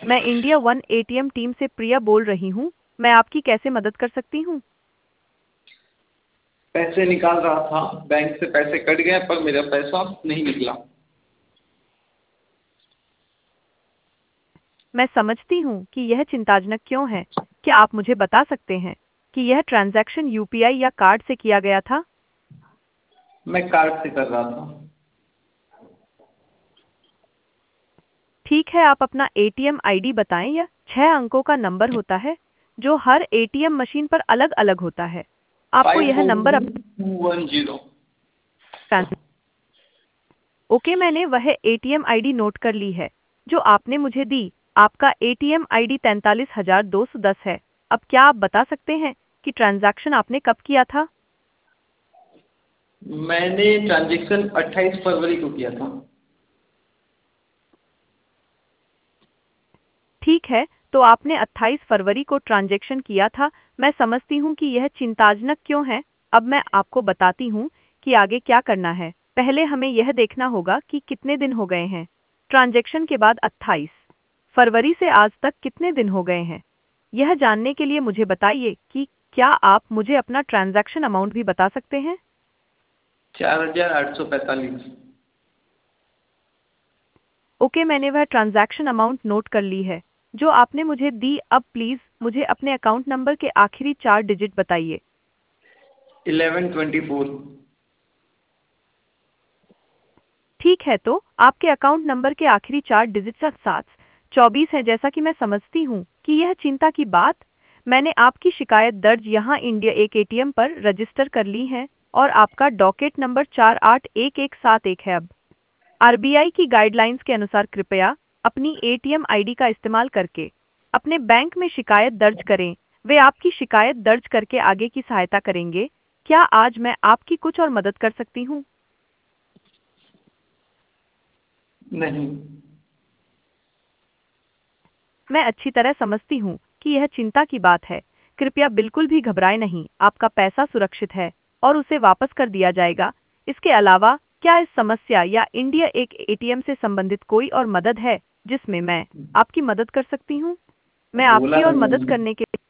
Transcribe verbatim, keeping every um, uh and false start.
मैं India one ATM team से प्रिया बोल रही हूँ। मैं आपकी कैसे मदद कर सकती हूँ? पैसे निकाल रहा था, बैंक से पैसे कट गए पर मेरा पैसा नहीं निकला। मैं समझती हूँ कि यह चिंताजनक क्यों है। क्या आप मुझे बता सकते हैं कि यह ट्रांजैक्शन यूपीआई या कार्ड से किया गया था? मैं कार्ड से कर रहा था। ठीक है, आप अपना एटीएम आईडी बताएं। यह छह अंकों का नंबर होता है जो हर एटीएम मशीन पर अलग-अलग होता है। आपको फाइव यह फोर नंबर टू अपने two one zero. Trans okay, मैंने वह एटीएम आईडी नोट कर ली है जो आपने मुझे दी। आपका एटीएम आईडी तैंतालीस हजार दो सौ दस है। अब क्या आप बता सकते हैं कि ट्रांजैक्शन आपने कब किया था? मैंने ट्रांजेक्शन अट्ठाईस फरवरी को किया था। ठीक है, तो आपने अट्ठाईस फरवरी को ट्रांजैक्शन किया था। मैं समझती हूँ कि यह चिंताजनक क्यों है। अब मैं आपको बताती हूँ कि आगे क्या करना है। पहले हमें यह देखना होगा कि कितने दिन हो गए हैं। ट्रांजैक्शन के बाद अट्ठाईस फरवरी से आज तक कितने दिन हो गए हैं। यह जानने के लिए मुझे बताइए कि क्या आप मुझे अपना ट्रांजैक्शन अमाउंट भी बता सकते हैं? चार हजार आठ सौ पैंतालीस। ओके, मैंने वह ट्रांजैक्शन अमाउंट नोट कर ली है जो आपने मुझे दी। अब प्लीज़ मुझे अपने अकाउंट नंबर के आखिरी चार डिजिट बताइए। Eleven twenty four. ठीक है, तो आपके अकाउंट नंबर के आखिरी चार डिजिट सात चौबीस है। जैसा कि मैं समझती हूँ कि यह चिंता की बात। मैंने आपकी शिकायत दर्ज यहाँ इंडिया एक एटीएम पर रजिस्टर कर ली है और आपका डॉकेट नंबर चार आठ एक एक सात एक है। अब आरबीआई की गाइडलाइंस के अनुसार कृपया अपनी एटीएम आईडी का इस्तेमाल करके अपने बैंक में शिकायत दर्ज करें। वे आपकी शिकायत दर्ज करके आगे की सहायता करेंगे। क्या आज मैं आपकी कुछ और मदद कर सकती हूँ? नहीं। मैं अच्छी तरह समझती हूँ कि यह चिंता की बात है। कृपया बिल्कुल भी घबराएं नहीं, आपका पैसा सुरक्षित है और उसे वापस कर दिया जाएगा। इसके अलावा क्या इस समस्या या इंडिया एक एटीएम से संबंधित कोई और मदद है जिसमें मैं आपकी मदद कर सकती हूँ? मैं बोला आपकी था और मदद मैंने। करने के